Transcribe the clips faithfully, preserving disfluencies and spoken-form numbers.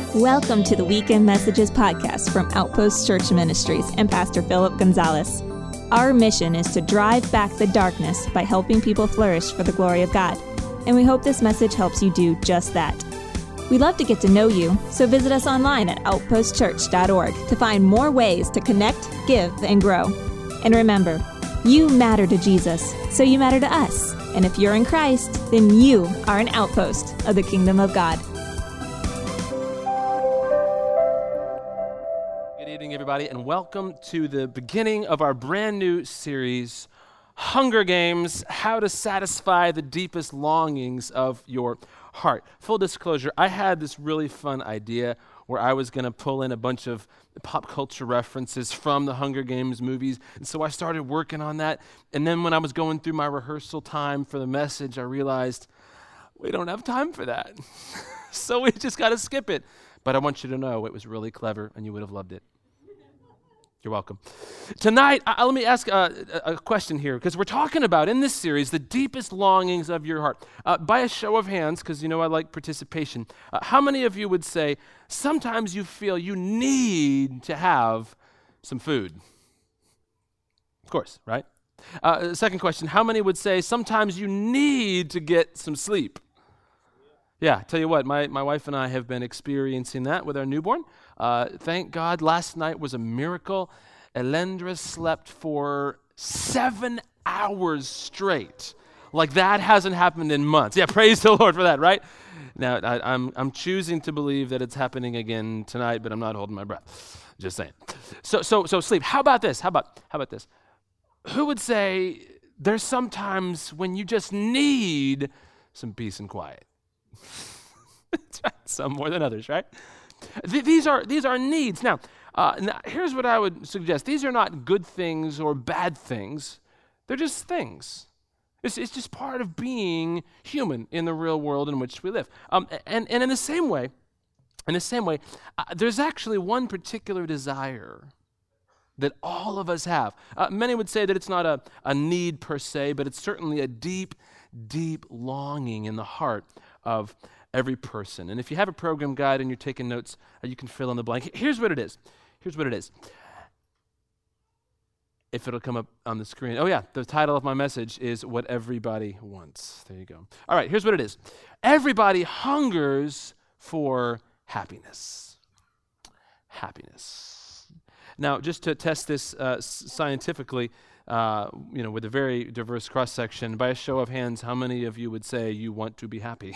Welcome to the Weekend Messages podcast from Outpost Church Ministries and Pastor Philip Gonzalez. Our mission is to drive back the darkness by helping people flourish for the glory of God. And we hope this message helps you do just that. We'd love to get to know you, so visit us online at outpost church dot org to find more ways to connect, give, and grow. And remember, you matter to Jesus, so you matter to us. And if you're in Christ, then you are an outpost of the kingdom of God. Good evening, everybody, and welcome to the beginning of our brand new series, Hunger Games: How to Satisfy the Deepest Longings of Your Heart. Full disclosure, I had this really fun idea where I was going to pull in a bunch of pop culture references from the Hunger Games movies, and so I started working on that, and then when I was going through my rehearsal time for the message, I realized we don't have time for that, so we just got to skip it. But I want you to know it was really clever, and you would have loved it. You're welcome. Tonight, uh, let me ask uh, a, a question here, because we're talking about, in this series, the deepest longings of your heart. Uh, by a show of hands, because you know I like participation, uh, how many of you would say, sometimes you feel you need to have some food? Of course, right? Uh, second question, how many would say, sometimes you need to get some sleep? Yeah, tell you what, my, my wife and I have been experiencing that with our newborn. Uh, thank God, last night was a miracle. Elendra slept for seven hours straight. Like that hasn't happened in months. Yeah, praise the Lord for that, right? Now, I, I'm I'm choosing to believe that it's happening again tonight, but I'm not holding my breath. Just saying. So so so sleep. How about this? How about how about this? Who would say there's sometimes when you just need some peace and quiet? That's right. Some more than others, right? Th- these are these are needs. Now, uh, now, here's what I would suggest. These are not good things or bad things. They're just things. It's, it's just part of being human in the real world in which we live. Um, and, and in the same way, in the same way, uh, there's actually one particular desire that all of us have. Uh, many would say that it's not a, a need per se, but it's certainly a deep, deep longing in the heart of every person. And if you have a program guide and you're taking notes, uh, you can fill in the blank. Here's what it is. Here's what it is. If it'll come up on the screen. Oh yeah, the title of my message is What Everybody Wants. There you go. All right, here's what it is. Everybody hungers for happiness. Happiness. Now, just to test this uh, scientifically, uh, you know, with a very diverse cross-section, by a show of hands, how many of you would say you want to be happy?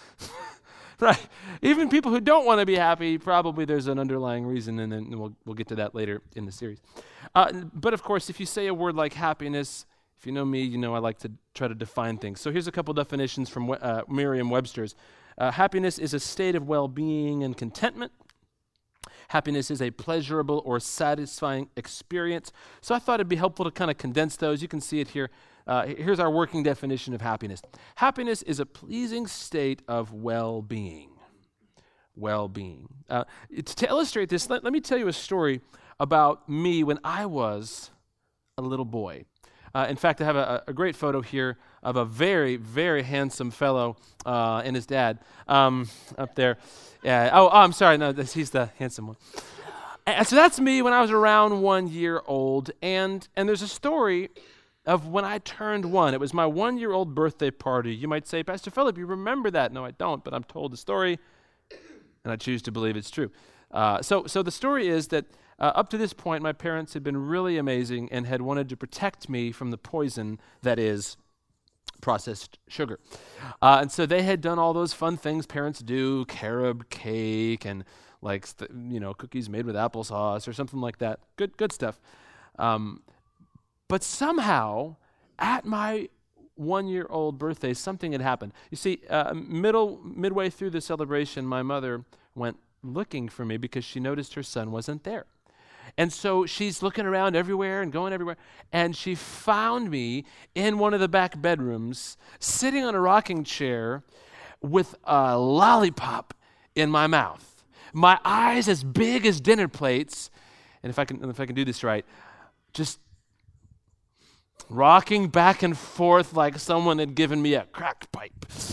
Right. Even people who don't want to be happy, probably there's an underlying reason, and then we'll we'll get to that later in the series. Uh, but of course, if you say a word like happiness, if you know me, you know I like to try to define things. So here's a couple definitions from uh, Merriam-Webster's. Uh, happiness is a state of well-being and contentment. Happiness is a pleasurable or satisfying experience. So I thought it'd be helpful to kind of condense those. You can see it here. Uh, here's our working definition of happiness. Happiness is a pleasing state of well-being. Well-being. Uh, to illustrate this, let, let me tell you a story about me when I was a little boy. Uh, in fact, I have a, a great photo here of a very, very handsome fellow uh, and his dad um, up there. Yeah. Oh, oh, I'm sorry. No, this, he's the handsome one. And so that's me when I was around one year old. And and there's a story of when I turned one. It was my one-year-old birthday party. You might say, Pastor Philip, you remember that? No, I don't, but I'm told the story, and I choose to believe it's true. Uh, so, so the story is that uh, up to this point, my parents had been really amazing and had wanted to protect me from the poison that is processed sugar. Uh, and so they had done all those fun things parents do, carob cake and like, you know, cookies made with applesauce or something like that. Good, good stuff. Um, But somehow, at my one-year-old birthday, something had happened. You see, uh, middle midway through the celebration, my mother went looking for me because she noticed her son wasn't there. And so she's looking around everywhere and going everywhere, and she found me in one of the back bedrooms, sitting on a rocking chair with a lollipop in my mouth. My eyes as big as dinner plates, and if I can, if I can do this right, just rocking back and forth like someone had given me a crack pipe.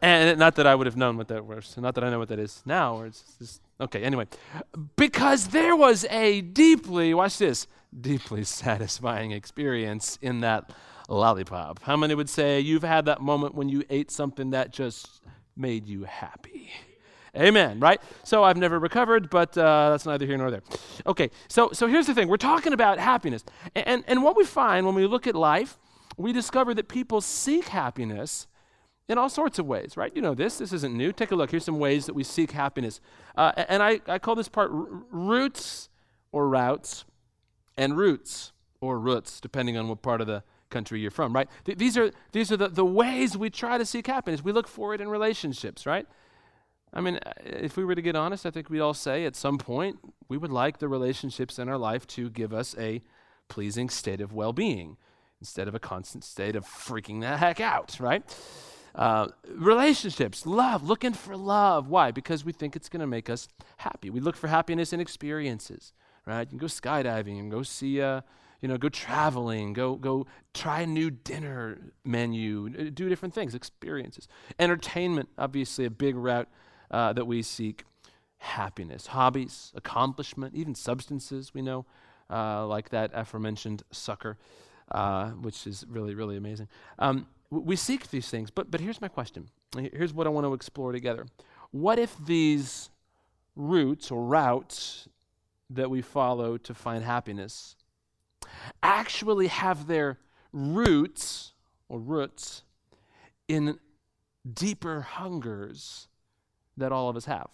And not that I would have known what that was, not that I know what that is now, or it's just, okay, anyway. Because there was a deeply, watch this, deeply satisfying experience in that lollipop. How many would say you've had that moment when you ate something that just made you happy? Amen, right? So I've never recovered, but uh, that's neither here nor there. Okay, so so here's the thing. We're talking about happiness. And, and, and what we find when we look at life, we discover that people seek happiness in all sorts of ways, right? You know this. This isn't new. Take a look. Here's some ways that we seek happiness. Uh, and I, I call this part r- roots or routes and roots or roots, depending on what part of the country you're from, right? Th- these are these are the, the ways we try to seek happiness. We look for it in relationships, right? I mean, if we were to get honest, I think we'd all say at some point we would like the relationships in our life to give us a pleasing state of well-being instead of a constant state of freaking the heck out, right? Uh, relationships, love, looking for love. Why? Because we think it's going to make us happy. We look for happiness in experiences, right? You can go skydiving and go see, uh, you know, go traveling, go go try a new dinner menu, do different things, experiences. Entertainment, obviously a big route uh, that we seek happiness. Hobbies, accomplishment, even substances we know, uh, like that aforementioned sucker, uh, which is really, really amazing. Um, We seek these things, but but here's my question. Here's what I want to explore together. What if these routes or routes that we follow to find happiness actually have their roots or roots in deeper hungers that all of us have?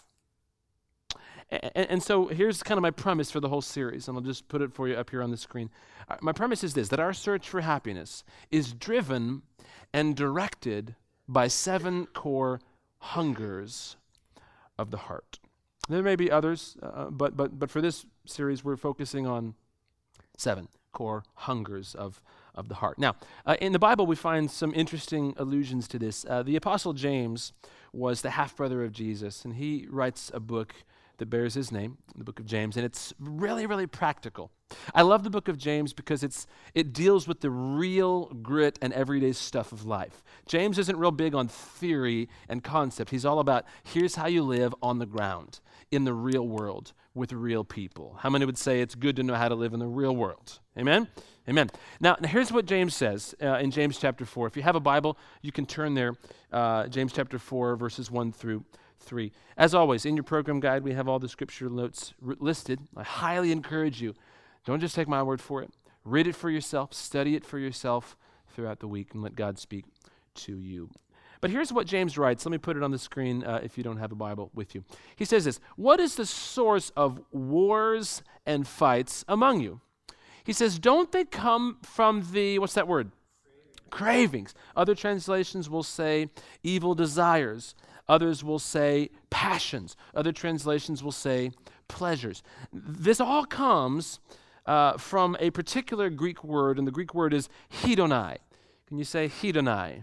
And, and so here's kind of my premise for the whole series, and I'll just put it for you up here on the screen. Uh, my premise is this, that our search for happiness is driven and directed by seven core hungers of the heart. There may be others, uh, but but but for this series, we're focusing on seven core hungers of, of the heart. Now, uh, in the Bible, we find some interesting allusions to this. Uh, the Apostle James was the half-brother of Jesus, and he writes a book that bears his name, the book of James, and it's really, really practical. I love the book of James because it's it deals with the real grit and everyday stuff of life. James isn't real big on theory and concept. He's all about here's how you live on the ground, in the real world, with real people. How many would say it's good to know how to live in the real world? Amen? Amen. Now, now here's what James says uh, in James chapter four. If you have a Bible, you can turn there, uh, James chapter four, verses one through three. As always, in your program guide, we have all the scripture notes r- listed. I highly encourage you, don't just take my word for it. Read it for yourself, study it for yourself throughout the week, and let God speak to you. But here's what James writes. Let me put it on the screen uh, if you don't have a Bible with you. He says this, "What is the source of wars and fights among you?" He says, "Don't they come from the," what's that word? Cravings. Other translations will say evil desires. Others will say passions. Other translations will say pleasures. This all comes uh, from a particular Greek word, and the Greek word is hedonai. Can you say hedonai?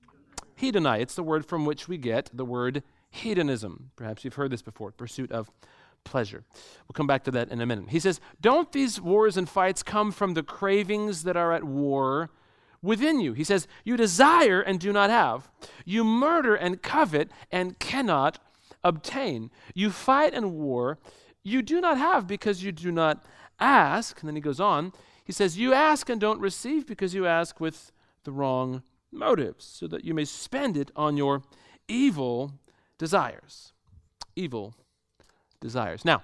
Hedonai. It's the word from which we get the word hedonism. Perhaps you've heard this before, pursuit of pleasure. We'll come back to that in a minute. He says, don't these wars and fights come from the cravings that are at war within you? He says, you desire and do not have. You murder and covet and cannot obtain. You fight and war. You do not have because you do not ask. And then he goes on. He says, you ask and don't receive because you ask with the wrong motives, so that you may spend it on your evil desires. Evil desires. Now,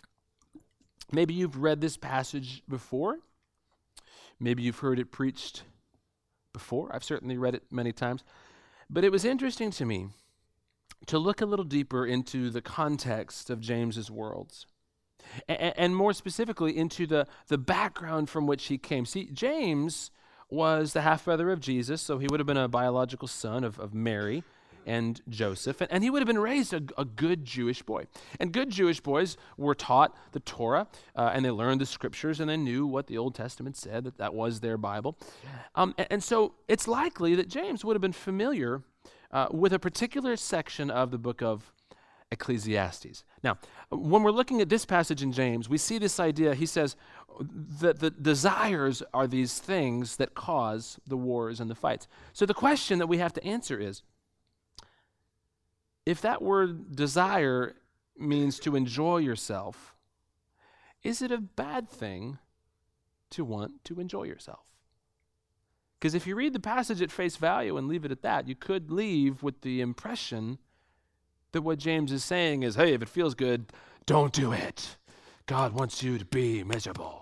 maybe you've read this passage before. Maybe you've heard it preached before. I've certainly read it many times. But it was interesting to me to look a little deeper into the context of James's words, and, and more specifically into the, the background from which he came. See, James was the half-brother of Jesus, so he would have been a biological son of, of Mary and Joseph, and, and he would have been raised a, a good Jewish boy. And good Jewish boys were taught the Torah, uh, and they learned the scriptures, and they knew what the Old Testament said, that that was their Bible. Um, and, and so it's likely that James would have been familiar uh, with a particular section of the book of Ecclesiastes. Now, when we're looking at this passage in James, we see this idea. He says that the desires are these things that cause the wars and the fights. So the question that we have to answer is, if that word desire means to enjoy yourself, is it a bad thing to want to enjoy yourself? Because if you read the passage at face value and leave it at that, you could leave with the impression that what James is saying is, hey, if it feels good, don't do it. God wants you to be miserable.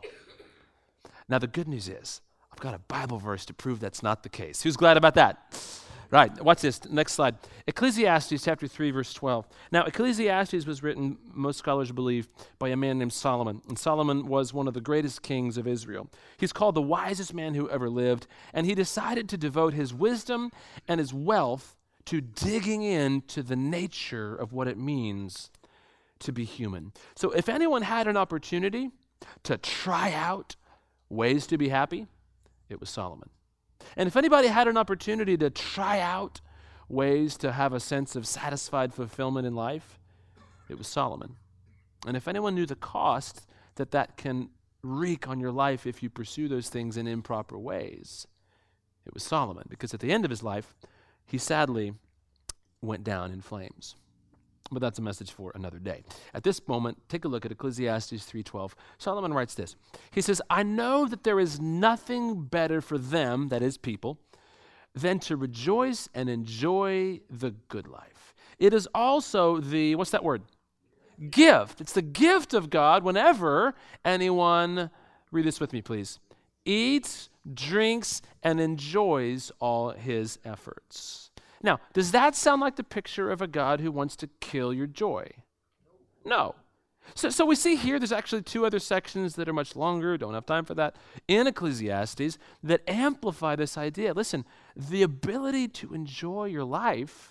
Now, the good news is, I've got a Bible verse to prove that's not the case. Who's glad about that? Right, watch this. Next slide. Ecclesiastes chapter three, verse twelve. Now, Ecclesiastes was written, most scholars believe, by a man named Solomon. And Solomon was one of the greatest kings of Israel. He's called the wisest man who ever lived. And he decided to devote his wisdom and his wealth to digging into the nature of what it means to be human. So if anyone had an opportunity to try out ways to be happy, it was Solomon. And if anybody had an opportunity to try out ways to have a sense of satisfied fulfillment in life, it was Solomon. And if anyone knew the cost that that can wreak on your life if you pursue those things in improper ways, it was Solomon. Because at the end of his life, he sadly went down in flames. But that's a message for another day. At this moment, take a look at Ecclesiastes three twelve. Solomon writes this. He says, I know that there is nothing better for them, that is people, than to rejoice and enjoy the good life. It is also the, what's that word? Gift. It's the gift of God whenever anyone, read this with me please, eats, drinks, and enjoys all his efforts. Now, does that sound like the picture of a God who wants to kill your joy? No. So, so we see here there's actually two other sections that are much longer, don't have time for that, in Ecclesiastes that amplify this idea. Listen, the ability to enjoy your life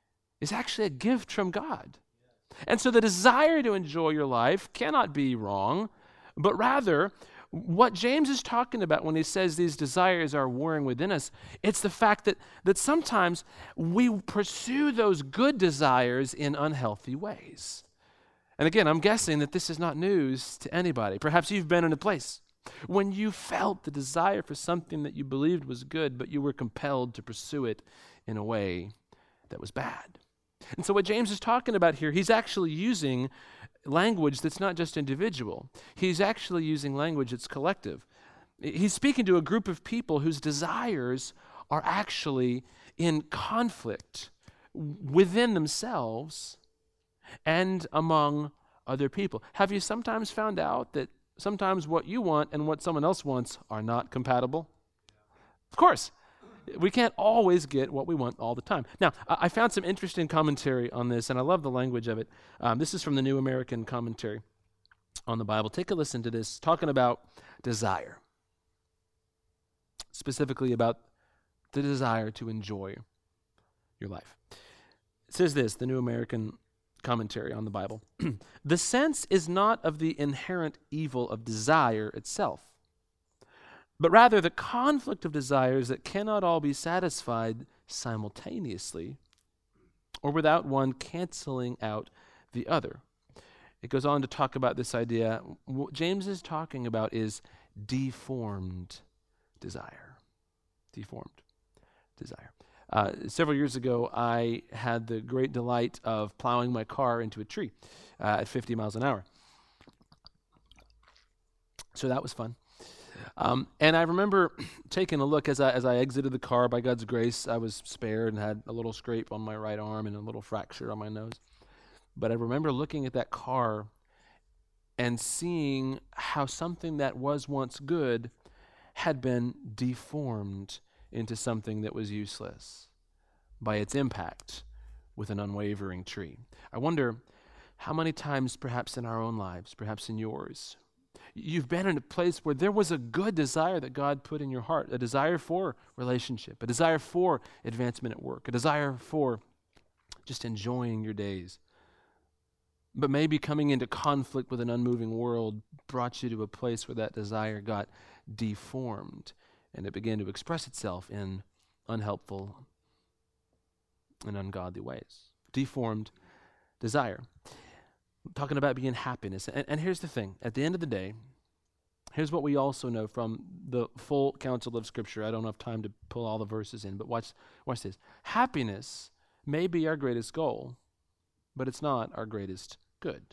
is actually a gift from God. And so the desire to enjoy your life cannot be wrong, but rather what James is talking about when he says these desires are warring within us, it's the fact that, that sometimes we pursue those good desires in unhealthy ways. And again, I'm guessing that this is not news to anybody. Perhaps you've been in a place when you felt the desire for something that you believed was good, but you were compelled to pursue it in a way that was bad. And so what James is talking about here, he's actually using language that's not just individual. He's actually using language that's collective. He's speaking to a group of people whose desires are actually in conflict within themselves and among other people. Have you sometimes found out that sometimes what you want and what someone else wants are not compatible? Of course. We can't always get what we want all the time. Now, I found some interesting commentary on this, and I love the language of it. Um, this is from the New American Commentary on the Bible. Take a listen to this, talking about desire, specifically about the desire to enjoy your life. It says this, the New American Commentary on the Bible. The sense is not of the inherent evil of desire itself, but rather the conflict of desires that cannot all be satisfied simultaneously or without one canceling out the other. It goes on to talk about this idea. What James is talking about is deformed desire. Deformed desire. Uh, several years ago, I had the great delight of plowing my car into a tree uh, at fifty miles an hour. So that was fun. Um, and I remember taking a look as I as I exited the car. By God's grace, I was spared and had a little scrape on my right arm and a little fracture on my nose. But I remember looking at that car and seeing how something that was once good had been deformed into something that was useless by its impact with an unwavering tree. I wonder how many times perhaps in our own lives, perhaps in yours, you've been in a place where there was a good desire that God put in your heart, a desire for relationship, a desire for advancement at work, a desire for just enjoying your days. But maybe coming into conflict with an unmoving world brought you to a place where that desire got deformed and it began to express itself in unhelpful and ungodly ways. Deformed desire. I'm talking about being happiness. And, and here's the thing. At the end of the day, here's what we also know from the full counsel of Scripture. I don't have time to pull all the verses in, but watch, watch this. Happiness may be our greatest goal, but it's not our greatest good.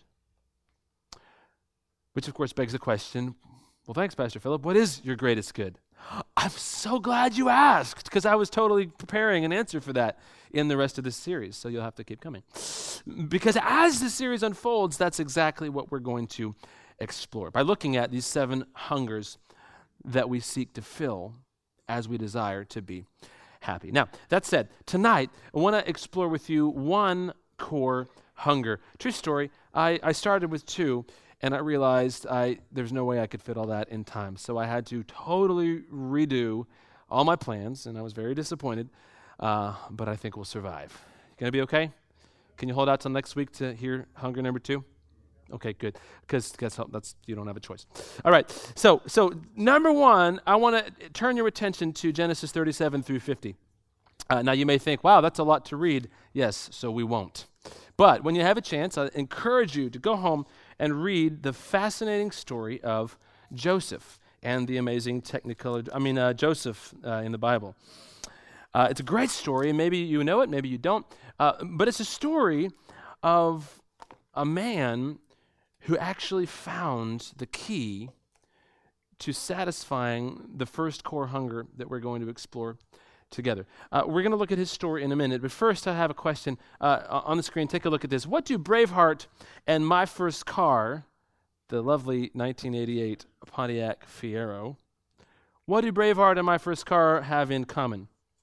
Which, of course, begs the question, well, thanks, Pastor Philip. What is your greatest good? I'm so glad you asked, because I was totally preparing an answer for that in the rest of this series, so you'll have to keep coming. Because as the series unfolds, that's exactly what we're going to explore by looking at these seven hungers that we seek to fill as we desire to be happy. Now, that said, tonight, I want to explore with you one core hunger. True story, I, I started with two, and I realized I there's no way I could fit all that in time. So I had to totally redo all my plans, and I was very disappointed, uh, but I think we'll survive. Going to be okay? Can you hold out till next week to hear hunger number two? Okay, good, because that's you don't have a choice. All right, so so number one, I want to turn your attention to Genesis thirty-seven through fifty. Uh, now you may think, wow, that's a lot to read. Yes, so we won't. But when you have a chance, I encourage you to go home and read the fascinating story of Joseph and the amazing technicolor, I mean, uh, Joseph uh, in the Bible. Uh, it's a great story, and maybe you know it, maybe you don't, uh, but it's a story of a man who actually found the key to satisfying the first core hunger that we're going to explore together. Uh, we're going to look at his story in a minute, but first I have a question. Uh, on the screen, take a look at this. What do Braveheart and My First Car, the lovely nineteen eighty-eight Pontiac Fiero, what do Braveheart and My First Car have in common?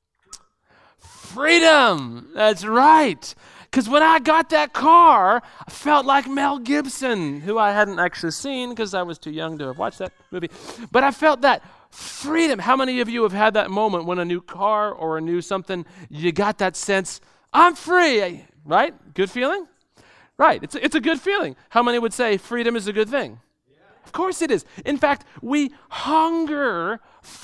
Freedom! That's right! Because when I got that car, I felt like Mel Gibson, who I hadn't actually seen because I was too young to have watched that movie. But I felt that freedom. How many of you have had that moment when a new car or a new something, you got that sense, I'm free, right? Good feeling? Right, it's a, it's a good feeling. How many would say freedom is a good thing? Yeah. Of course it is. In fact, we hunger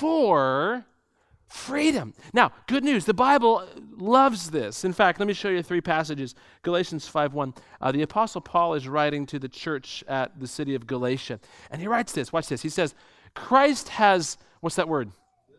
for freedom. Now, good news, the Bible loves this. In fact, let me show you three passages. Galatians five one. Uh, the Apostle Paul is writing to the church at the city of Galatia, and he writes this. Watch this. He says, Christ has, what's that word?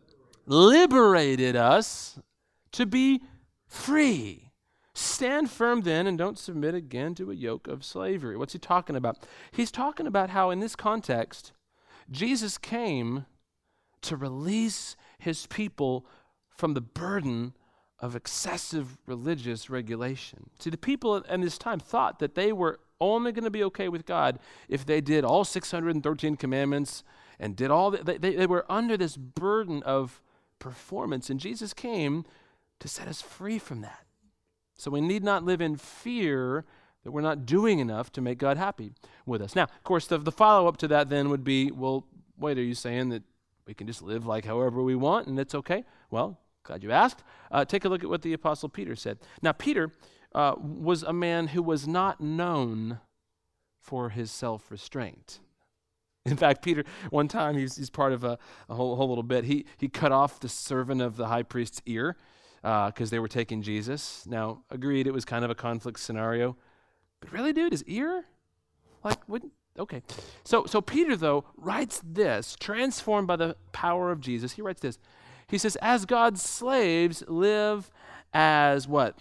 Liberated us to be free. Stand firm then and don't submit again to a yoke of slavery. What's he talking about? He's talking about how in this context, Jesus came to release his people from the burden of excessive religious regulation. See, the people in this time thought that they were only going to be okay with God if they did all six hundred thirteen commandments and did all that. They, they, they were under this burden of performance, and Jesus came to set us free from that. So we need not live in fear that we're not doing enough to make God happy with us. Now, of course, the, the follow-up to that then would be, well, wait, are you saying that we can just live like however we want and it's okay? Well, glad you asked. Uh, take a look at what the Apostle Peter said. Now, Peter uh, was a man who was not known for his self-restraint. In fact, Peter, one time, he's, he's part of a, a whole, whole little bit. He, he cut off the servant of the high priest's ear because uh, they were taking Jesus. Now, agreed, it was kind of a conflict scenario. But really, dude, his ear? Like, wouldn't... Okay, so so Peter, though, writes this, transformed by the power of Jesus. He writes this. He says, as God's slaves, live as what?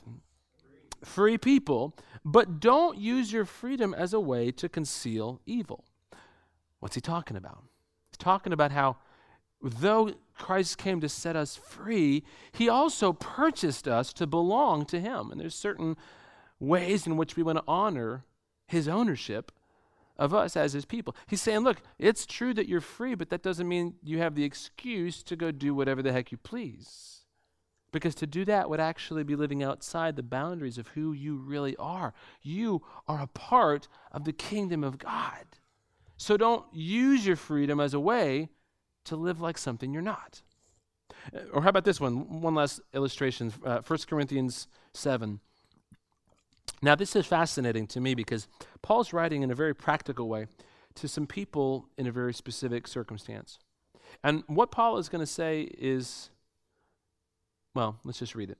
Free people, but don't use your freedom as a way to conceal evil. What's he talking about? He's talking about how, though Christ came to set us free, he also purchased us to belong to him. And there's certain ways in which we want to honor his ownership of us as his people. He's saying, look, it's true that you're free, but that doesn't mean you have the excuse to go do whatever the heck you please. Because to do that would actually be living outside the boundaries of who you really are. You are a part of the kingdom of God. So don't use your freedom as a way to live like something you're not. Or how about this one? One last illustration, uh, First Corinthians seven. Now, this is fascinating to me because Paul's writing in a very practical way to some people in a very specific circumstance. And what Paul is going to say is, well, let's just read it.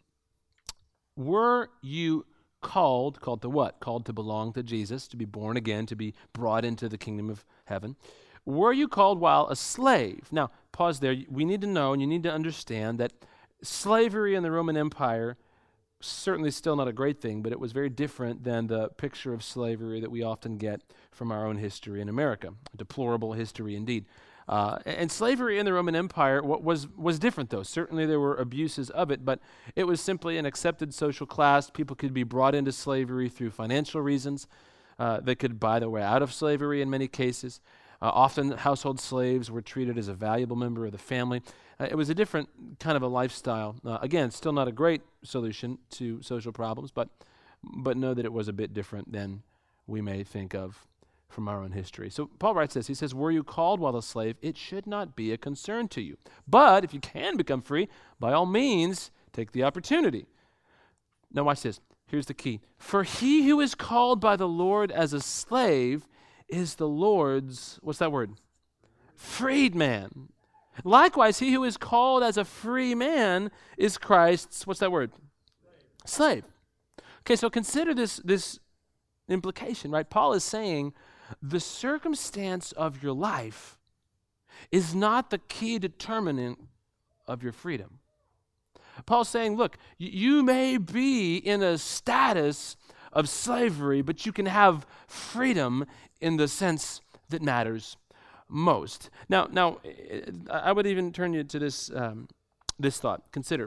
Were you called, called to what? Called to belong to Jesus, to be born again, to be brought into the kingdom of heaven. Were you called while a slave? Now, pause there. We need to know and you need to understand that slavery in the Roman Empire certainly still not a great thing, but it was very different than the picture of slavery that we often get from our own history in America. A deplorable history indeed. Uh, and slavery in the Roman Empire was, was different, though. Certainly there were abuses of it, but it was simply an accepted social class. People could be brought into slavery through financial reasons. Uh, they could buy their way out of slavery in many cases. Uh, often household slaves were treated as a valuable member of the family. Uh, it was a different kind of a lifestyle. Uh, again, still not a great solution to social problems, but but know that it was a bit different than we may think of from our own history. So Paul writes this. He says, were you called while a slave? It should not be a concern to you. But if you can become free, by all means, take the opportunity. Now watch this. Here's the key. For he who is called by the Lord as a slave is the Lord's, what's that word? Freedman. Likewise, he who is called as a free man is Christ's, what's that word? Slave. Slave. Okay, so consider this, this implication, right? Paul is saying the circumstance of your life is not the key determinant of your freedom. Paul's saying, look, y- you may be in a status of slavery, but you can have freedom in the sense that matters most. Now, now, I would even turn you to this, um, this thought. Consider.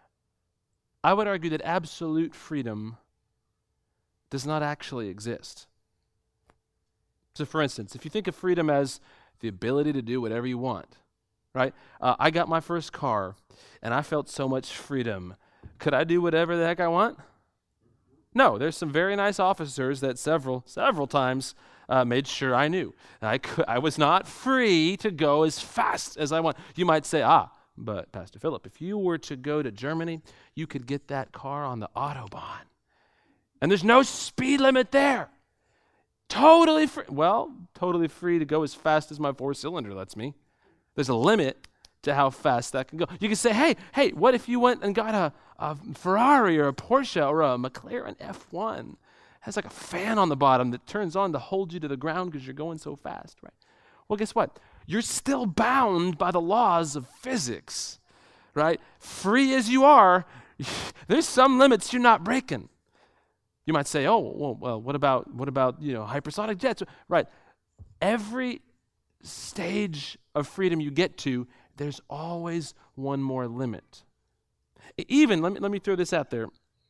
I would argue that absolute freedom does not actually exist. So, for instance, if you think of freedom as the ability to do whatever you want, right? Uh, I got my first car, and I felt so much freedom. Could I do whatever the heck I want? No, there's some very nice officers that several, several times uh, made sure I knew. I, could, I was not free to go as fast as I want. You might say, ah, but Pastor Philip, if you were to go to Germany, you could get that car on the Autobahn. And there's no speed limit there. Totally free. Well, totally free to go as fast as my four-cylinder lets me. There's a limit to how fast that can go. You can say, hey, hey, what if you went and got a, a Ferrari or a Porsche or a McLaren F one? It has like a fan on the bottom that turns on to hold you to the ground because you're going so fast, right? Well, guess what? You're still bound by the laws of physics, right? Free as you are, there's some limits you're not breaking. You might say, oh, well, well what about, what about, you know, hypersonic jets? Right. Every stage of freedom you get to, there's always one more limit. Even, let me, let me throw this out there.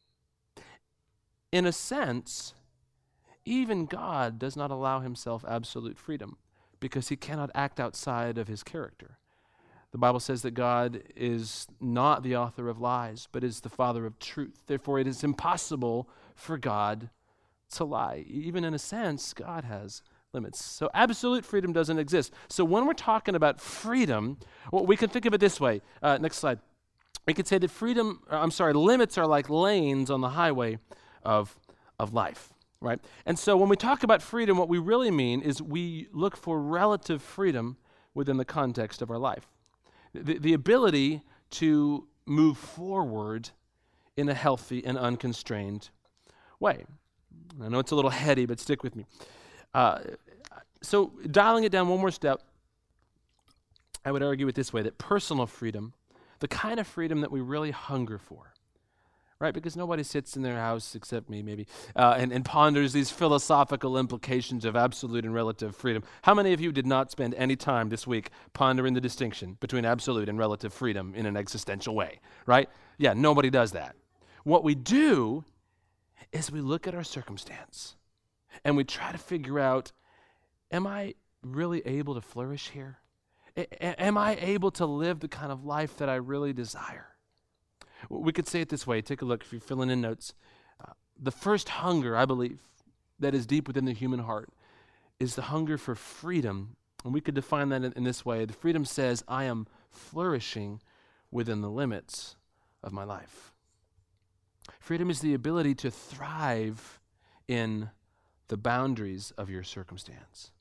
In a sense, even God does not allow himself absolute freedom because he cannot act outside of his character. The Bible says that God is not the author of lies, but is the Father of truth. Therefore, it is impossible for God to lie. Even in a sense, God has limits. So absolute freedom doesn't exist. So when we're talking about freedom, well, we can think of it this way. Uh, next slide. We could say that freedom, I'm sorry, limits are like lanes on the highway of, of life, right? And so when we talk about freedom, what we really mean is we look for relative freedom within the context of our life. The, the ability to move forward in a healthy and unconstrained way. I know it's a little heady, but stick with me. Uh, so dialing it down one more step, I would argue it this way, that personal freedom, the kind of freedom that we really hunger for, right? Because nobody sits in their house except me, maybe, uh, and, and ponders these philosophical implications of absolute and relative freedom. How many of you did not spend any time this week pondering the distinction between absolute and relative freedom in an existential way, right? Yeah, nobody does that. What we do is we look at our circumstance and we try to figure out, am I really able to flourish here? A- am I able to live the kind of life that I really desire? We could say it this way. Take a look if you're filling in notes. Uh, the first hunger, I believe, that is deep within the human heart is the hunger for freedom. And we could define that in, in this way. The freedom says, I am flourishing within the limits of my life. Freedom is the ability to thrive in the boundaries of your circumstance.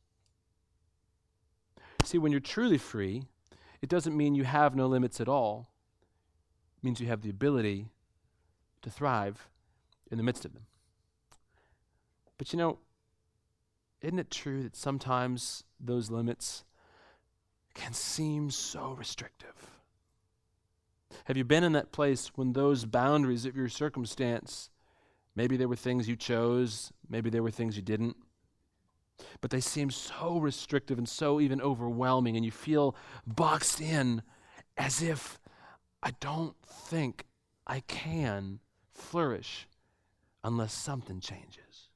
See, when you're truly free, it doesn't mean you have no limits at all. It means you have the ability to thrive in the midst of them. But you know, isn't it true that sometimes those limits can seem so restrictive? Have you been in that place when those boundaries of your circumstance, maybe there were things you chose, maybe there were things you didn't, but they seem so restrictive and so even overwhelming, and you feel boxed in as if I don't think I can flourish unless something changes.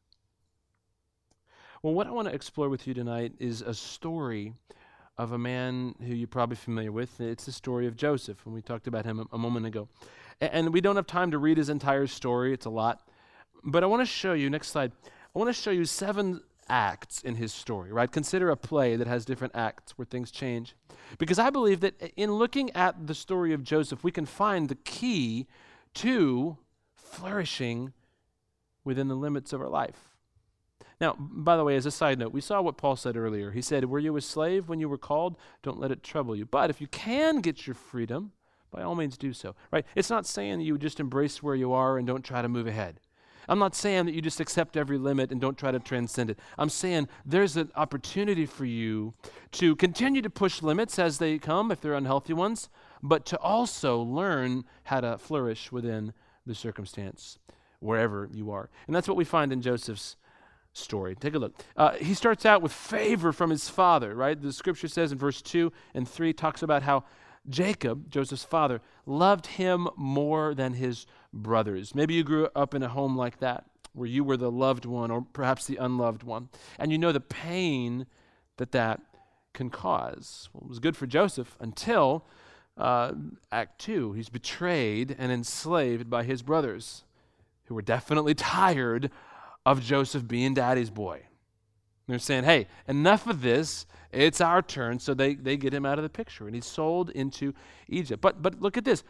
Well, what I want to explore with you tonight is a story of a man who you're probably familiar with. It's the story of Joseph, and we talked about him a, a moment ago. A- and we don't have time to read his entire story. It's a lot. But I want to show you, next slide, I want to show you seven acts in his story, right? Consider a play that has different acts where things change. Because I believe that in looking at the story of Joseph, we can find the key to flourishing within the limits of our life. Now, by the way, as a side note, we saw what Paul said earlier. He said, were you a slave when you were called? Don't let it trouble you. But if you can get your freedom, by all means do so, right? It's not saying that you just embrace where you are and don't try to move ahead. I'm not saying that you just accept every limit and don't try to transcend it. I'm saying there's an opportunity for you to continue to push limits as they come, if they're unhealthy ones, but to also learn how to flourish within the circumstance, wherever you are. And that's what we find in Joseph's story. Take a look. Uh, he starts out with favor from his father, right? The scripture says in verse two and three, talks about how Jacob, Joseph's father, loved him more than his brothers. Maybe you grew up in a home like that, where you were the loved one or perhaps the unloved one, and you know the pain that that can cause. Well, it was good for Joseph until uh, Act two. He's betrayed and enslaved by his brothers, who were definitely tired of Joseph being daddy's boy. They're saying, hey, enough of this. It's our turn. So they, they get him out of the picture, and he's sold into Egypt. But but look at this.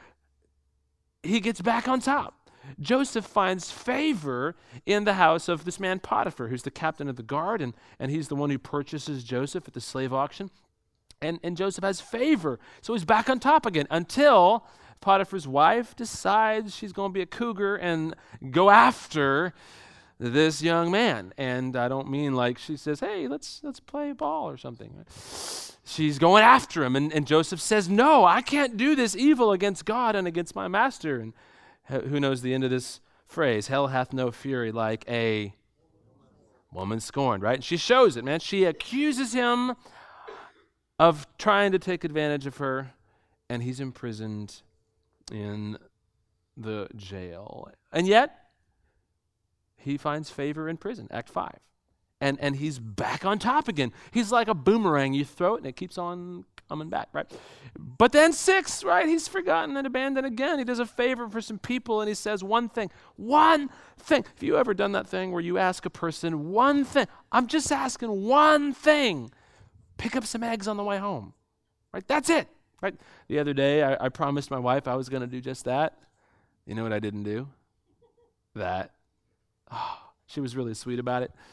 He gets back on top. Joseph finds favor in the house of this man Potiphar, who's the captain of the guard, and, and he's the one who purchases Joseph at the slave auction. And, and Joseph has favor. So he's back on top again until Potiphar's wife decides she's going to be a cougar and go after this young man. And I don't mean like she says, hey, let's let's play ball or something. She's going after him, and, and Joseph says, no, I can't do this evil against God and against my master. And who knows the end of this phrase? Hell hath no fury like a woman scorned, right? And she shows it, man. She accuses him of trying to take advantage of her, and he's imprisoned in the jail. And yet, he finds favor in prison, Act five. And and he's back on top again. He's like a boomerang. You throw it and it keeps on coming back, right? But then six, right? He's forgotten and abandoned again. He does a favor for some people and he says one thing. One thing. Have you ever done that thing where you ask a person one thing? I'm just asking one thing. Pick up some eggs on the way home, right? That's it, right? The other day, I, I promised my wife I was going to do just that. You know what I didn't do? That. Oh, she was really sweet about it.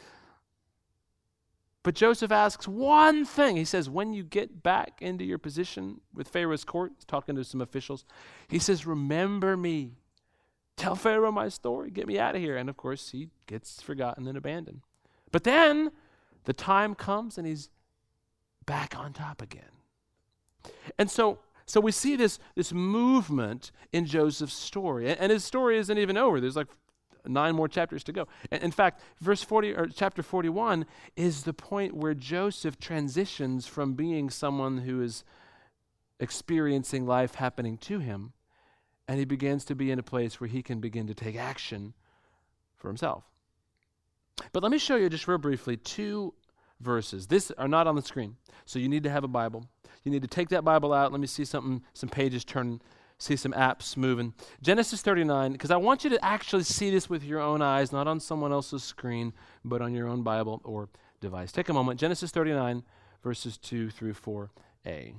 But Joseph asks one thing. He says, when you get back into your position with Pharaoh's court, he's talking to some officials, he says, remember me. Tell Pharaoh my story. Get me out of here. And of course, he gets forgotten and abandoned. But then the time comes and he's back on top again. And so so we see this, this movement in Joseph's story. And, and his story isn't even over. There's like nine more chapters to go. And in fact, verse forty or chapter forty-one is the point where Joseph transitions from being someone who is experiencing life happening to him, and he begins to be in a place where he can begin to take action for himself. But let me show you just real briefly two verses. These are not on the screen, so you need to have a Bible. You need to take that Bible out. Let me see something, some pages turn, see some apps moving. Genesis thirty-nine, because I want you to actually see this with your own eyes, not on someone else's screen, but on your own Bible or device. Take a moment. Genesis thirty-nine, verses two through four a.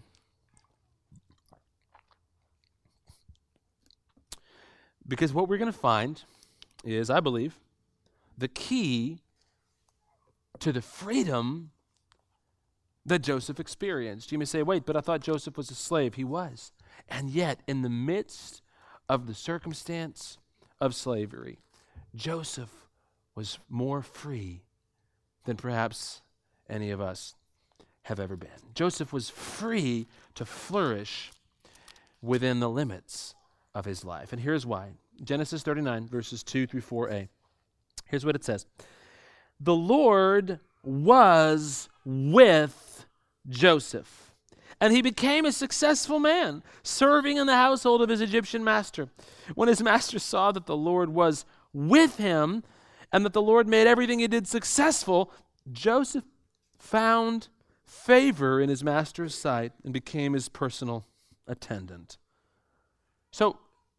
Because what we're going to find is, I believe, the key to the freedom that Joseph experienced. You may say, wait, but I thought Joseph was a slave. He was. And yet, in the midst of the circumstance of slavery, Joseph was more free than perhaps any of us have ever been. Joseph was free to flourish within the limits of his life. And here's why. Genesis thirty-nine, verses two through four a. Here's what it says. The Lord was with Joseph, and he became a successful man, serving in the household of his Egyptian master. When his master saw that the Lord was with him, and that the Lord made everything he did successful, Joseph found favor in his master's sight and became his personal attendant. So,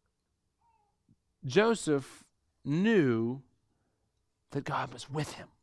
Joseph knew that God was with him.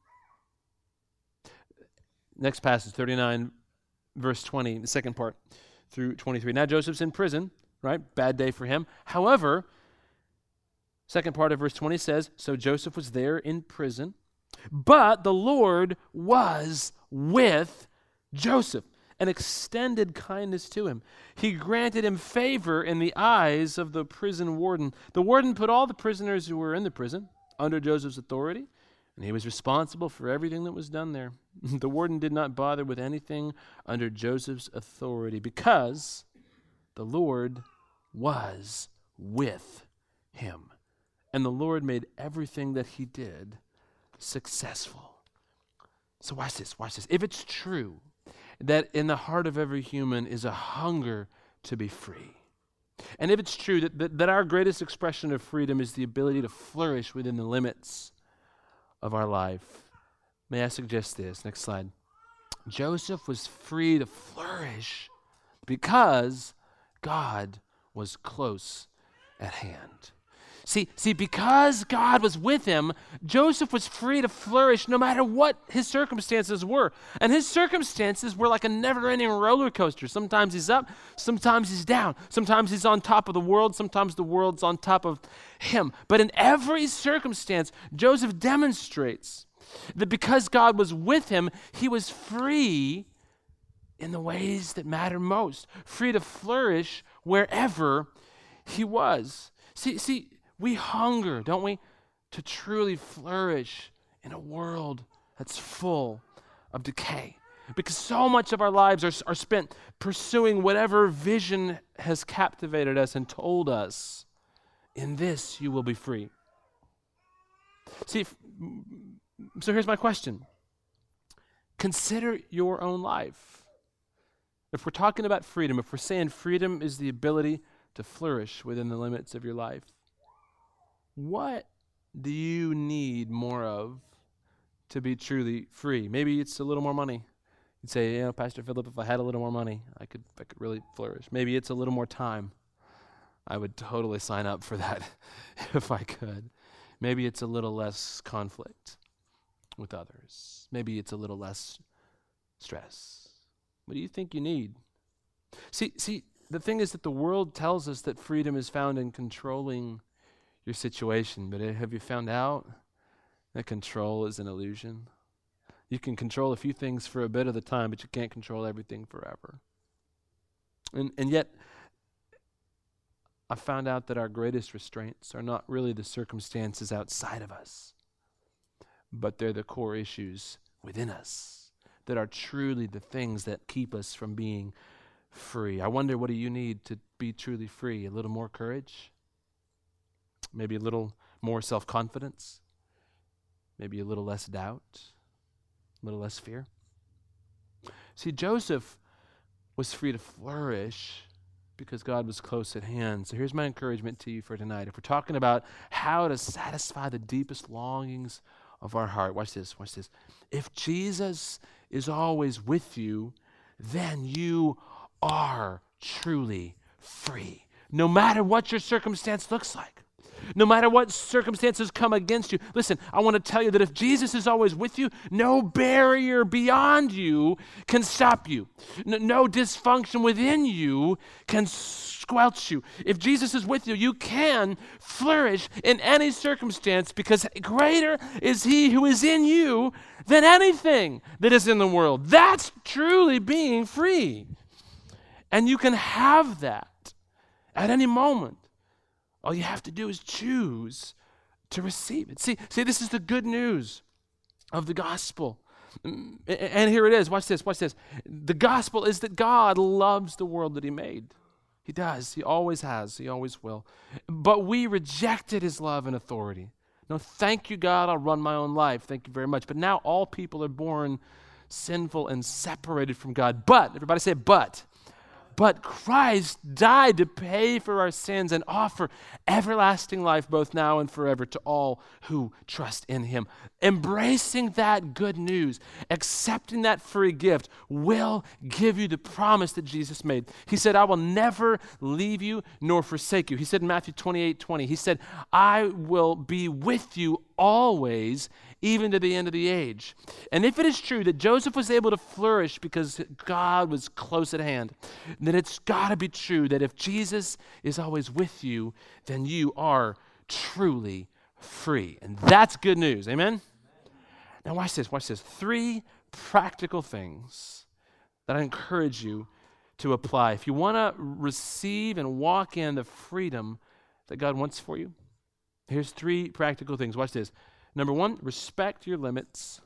Next passage, thirty-nine, verse twenty, the second part through twenty-three. Now Joseph's in prison, right? Bad day for him. However, second part of verse twenty says, so Joseph was there in prison, but the Lord was with Joseph and extended kindness to him. He granted him favor in the eyes of the prison warden. The warden put all the prisoners who were in the prison under Joseph's authority, and he was responsible for everything that was done there. The warden did not bother with anything under Joseph's authority because the Lord was with him. And the Lord made everything that he did successful. So watch this, watch this. If it's true that in the heart of every human is a hunger to be free, and if it's true that, that, that our greatest expression of freedom is the ability to flourish within the limits of our life, may I suggest this? Next slide. Joseph was free to flourish because God was close at hand. See, see, because God was with him, Joseph was free to flourish no matter what his circumstances were. And his circumstances were like a never-ending roller coaster. Sometimes he's up, sometimes he's down. Sometimes he's on top of the world, sometimes the world's on top of him. But in every circumstance, Joseph demonstrates that because God was with him, he was free in the ways that matter most, free to flourish wherever he was. See, see, we hunger, don't we, to truly flourish in a world that's full of decay. Because so much of our lives are, are spent pursuing whatever vision has captivated us and told us, in this you will be free. See, if, so here's my question. Consider your own life. If we're talking about freedom, if we're saying freedom is the ability to flourish within the limits of your life, what do you need more of to be truly free? Maybe it's a little more money. You'd say, you know, Pastor Philip, if I had a little more money, I could I could really flourish. Maybe it's a little more time. I would totally sign up for that if I could. Maybe it's a little less conflict with others. Maybe it's a little less stress. What do you think you need? See, see, the thing is that the world tells us that freedom is found in controlling your situation, but have you found out that control is an illusion? You can control a few things for a bit of the time, but you can't control everything forever. And and yet, I found out that our greatest restraints are not really the circumstances outside of us, but they're the core issues within us that are truly the things that keep us from being free. I wonder, what do you need to be truly free? A little more courage? Maybe a little more self-confidence? Maybe a little less doubt? A little less fear? See, Joseph was free to flourish because God was close at hand. So here's my encouragement to you for tonight. If we're talking about how to satisfy the deepest longings of our heart, watch this, watch this. If Jesus is always with you, then you are truly free. No matter what your circumstance looks like. No matter what circumstances come against you. Listen, I want to tell you that if Jesus is always with you, no barrier beyond you can stop you. No, no dysfunction within you can squelch you. If Jesus is with you, you can flourish in any circumstance because greater is he who is in you than anything that is in the world. That's truly being free. And you can have that at any moment. All you have to do is choose to receive it. See, see, this is the good news of the gospel. And here it is. Watch this, watch this. The gospel is that God loves the world that he made. He does. He always has. He always will. But we rejected his love and authority. No, thank you, God, I'll run my own life. Thank you very much. But now all people are born sinful and separated from God. But, everybody say, but. But Christ died to pay for our sins and offer everlasting life both now and forever to all who trust in him. Embracing that good news, accepting that free gift will give you the promise that Jesus made. He said, I will never leave you nor forsake you. He said in Matthew twenty-eight twenty, he said, I will be with you always, even to the end of the age. And if it is true that Joseph was able to flourish because God was close at hand, then it's got to be true that if Jesus is always with you, then you are truly free. And that's good news. Amen? Now watch this, watch this. Three practical things that I encourage you to apply. If you want to receive and walk in the freedom that God wants for you, here's three practical things. Watch this. Number one, respect your limits.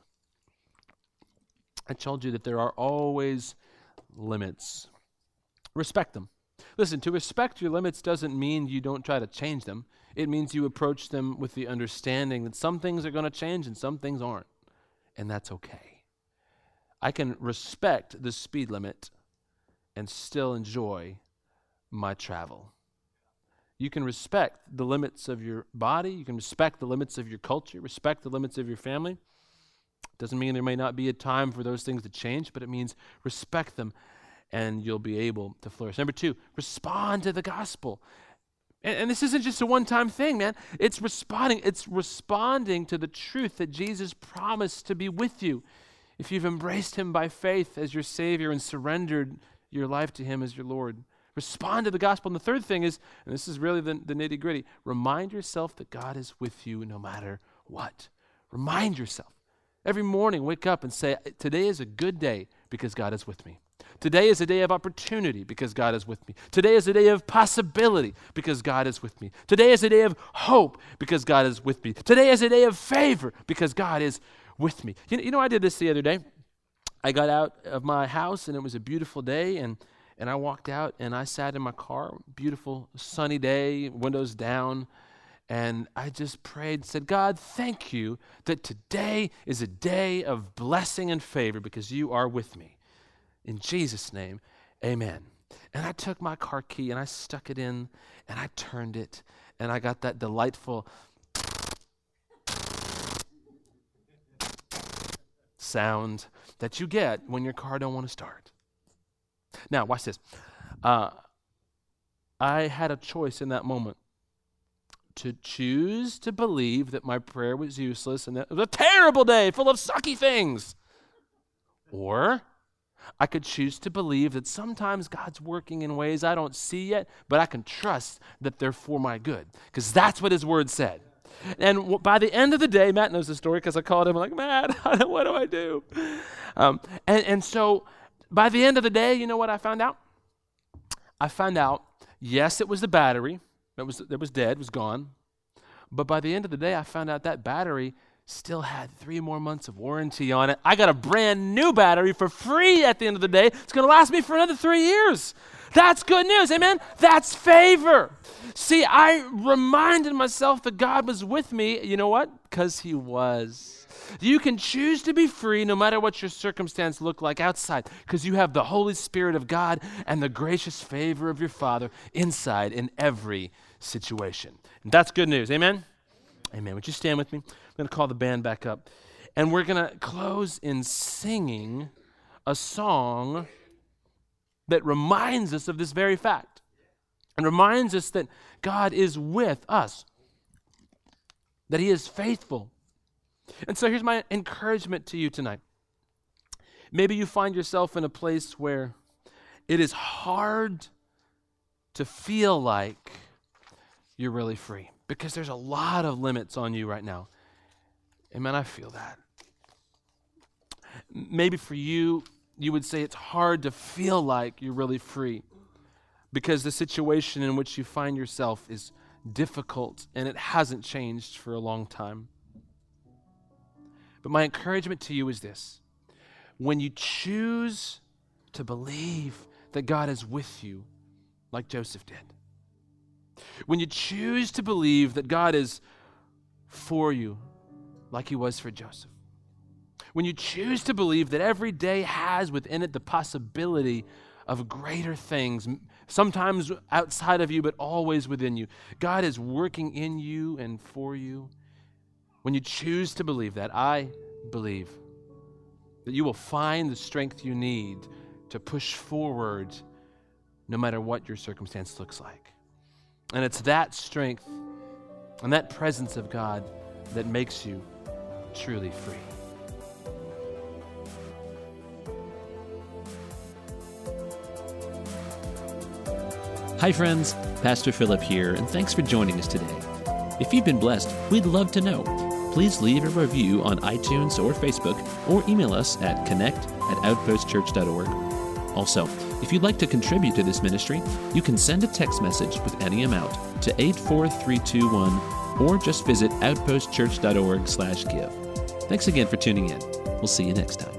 I told you that there are always limits. Respect them. Listen, to respect your limits doesn't mean you don't try to change them. It means you approach them with the understanding that some things are going to change and some things aren't. And that's okay. I can respect the speed limit and still enjoy my travel. You can respect the limits of your body. You can respect the limits of your culture, respect the limits of your family. Doesn't mean there may not be a time for those things to change, but it means respect them and you'll be able to flourish. Number two, respond to the gospel. And, and this isn't just a one-time thing, man. It's responding. It's responding to the truth that Jesus promised to be with you. If you've embraced him by faith as your Savior and surrendered your life to him as your Lord. Respond to the gospel. And the third thing is, and this is really the, the nitty-gritty, remind yourself that God is with you no matter what. Remind yourself. Every morning, wake up and say, today is a good day because God is with me. Today is a day of opportunity because God is with me. Today is a day of possibility because God is with me. Today is a day of hope because God is with me. Today is a day of favor because God is with me. You know, you know I did this the other day. I got out of my house and it was a beautiful day, and And I walked out and I sat in my car, beautiful sunny day, windows down, and I just prayed, said, God, thank you that today is a day of blessing and favor because you are with me. In Jesus' name, amen. And I took my car key and I stuck it in and I turned it and I got that delightful sound that you get when your car don't want to start. Now, watch this. Uh, I had a choice in that moment to choose to believe that my prayer was useless and that it was a terrible day full of sucky things. Or I could choose to believe that sometimes God's working in ways I don't see yet, but I can trust that they're for my good, because that's what his word said. And w- by the end of the day, Matt knows the story because I called him, I'm like, Matt, what do I do? Um, and, and so by the end of the day, you know what I found out? I found out, yes, it was the battery. It was, it was dead, it was gone. But by the end of the day, I found out that battery still had three more months of warranty on it. I got a brand new battery for free at the end of the day. It's going to last me for another three years. That's good news, amen? That's favor. See, I reminded myself that God was with me. You know what? Because he was. You can choose to be free no matter what your circumstance look like outside, because you have the Holy Spirit of God and the gracious favor of your Father inside in every situation. And that's good news, amen? Amen. Would you stand with me? I'm going to call the band back up. And we're going to close in singing a song that reminds us of this very fact and reminds us that God is with us, that he is faithful. And so here's my encouragement to you tonight. Maybe you find yourself in a place where it is hard to feel like you're really free, because there's a lot of limits on you right now. Amen, I feel that. Maybe for you, you would say it's hard to feel like you're really free because the situation in which you find yourself is difficult and it hasn't changed for a long time. But my encouragement to you is this. When you choose to believe that God is with you, like Joseph did. When you choose to believe that God is for you, like he was for Joseph. When you choose to believe that every day has within it the possibility of greater things, sometimes outside of you, but always within you. God is working in you and for you. When you choose to believe that, I believe that you will find the strength you need to push forward no matter what your circumstance looks like. And it's that strength and that presence of God that makes you truly free. Hi friends, Pastor Philip here, and thanks for joining us today. If you've been blessed, we'd love to know. Please leave a review on iTunes or Facebook, or email us at connect at outpost church dot org. Also, if you'd like to contribute to this ministry, you can send a text message with any amount to eight four three two one, or just visit outpost church dot org slash give. Thanks again for tuning in. We'll see you next time.